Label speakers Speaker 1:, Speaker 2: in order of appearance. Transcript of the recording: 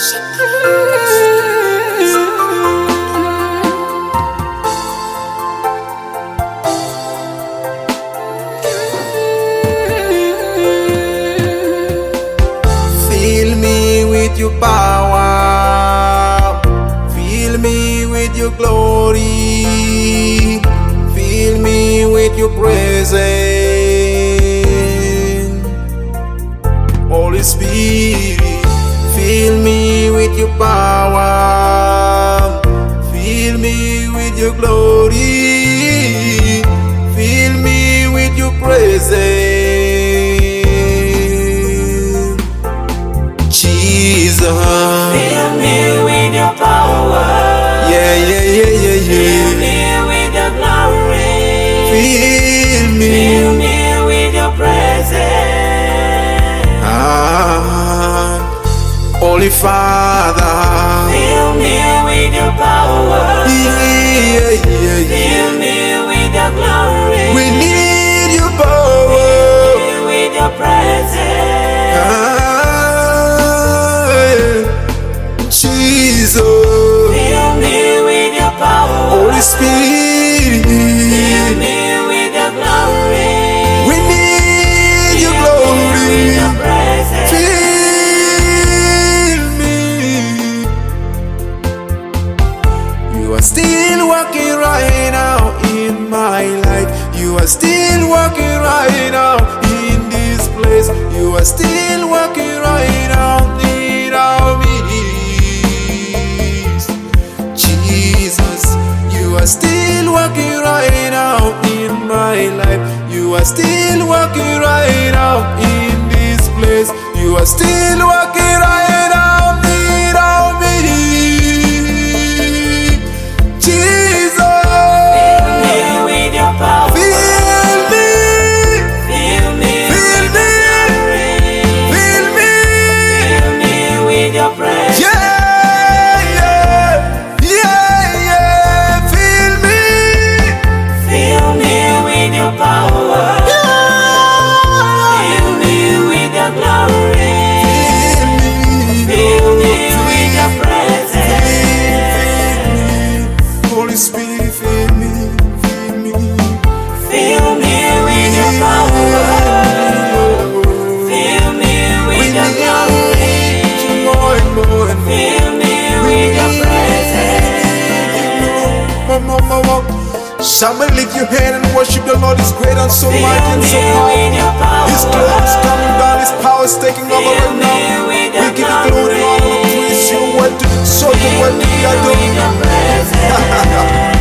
Speaker 1: Fill me with your power, fill me with your glory, fill me with your presence. Holy Spirit, fill me with your power, fill me with your glory, fill me with your presence. Jesus,
Speaker 2: fill me with your power.
Speaker 1: yeah, yeah, yeah, yeah, yeah.
Speaker 2: Fill me with your glory.
Speaker 1: Fill me,
Speaker 2: Fill me with your presence.
Speaker 1: Holy Father,
Speaker 2: Fill me with your power.
Speaker 1: yeah, yeah, yeah.
Speaker 2: Fill me with your glory.
Speaker 1: We need your power.
Speaker 2: Fill me with your presence.
Speaker 1: Jesus,
Speaker 2: Fill me with your power.
Speaker 1: Holy Spirit,
Speaker 2: Fill me with your glory.
Speaker 1: we need your
Speaker 2: With
Speaker 1: glory.
Speaker 2: your presence.
Speaker 1: Fill me. You are still working right now in my life. You are still working right now in this place. You are still working right now in our midst. Jesus, you are still working right now in my life. You are still working right now in this place. You are still working right now in our midst. Jesus,
Speaker 2: Fill me with your power.
Speaker 1: fill me,
Speaker 2: Fill me
Speaker 1: fill
Speaker 2: with
Speaker 1: me,
Speaker 2: your glory.
Speaker 1: fill me.
Speaker 2: Fill me with your presence.
Speaker 1: Yeah, yeah, yeah, yeah. Fill me,
Speaker 2: Fill me with your power. Fill me with your glory.
Speaker 1: fill me,
Speaker 2: Fill me with your presence.
Speaker 1: Holy Spirit, fill me, fill me.
Speaker 2: Fill me with your power. Fill me with your glory.
Speaker 1: More and more and more.
Speaker 2: Fill me with your presence.
Speaker 1: More. Somebody lift your hand and worship the Lord. He's great and so
Speaker 2: Fill
Speaker 1: mighty and so
Speaker 2: me with your
Speaker 1: powerful. His glory is
Speaker 2: power.
Speaker 1: coming down. His power is taking over
Speaker 2: Fill
Speaker 1: right
Speaker 2: me
Speaker 1: now.
Speaker 2: with
Speaker 1: We
Speaker 2: your
Speaker 1: give you glory,
Speaker 2: glory.
Speaker 1: honor, and praise. Your word to so the
Speaker 2: Fill
Speaker 1: word to
Speaker 2: me
Speaker 1: be
Speaker 2: with your
Speaker 1: adored.
Speaker 2: presence.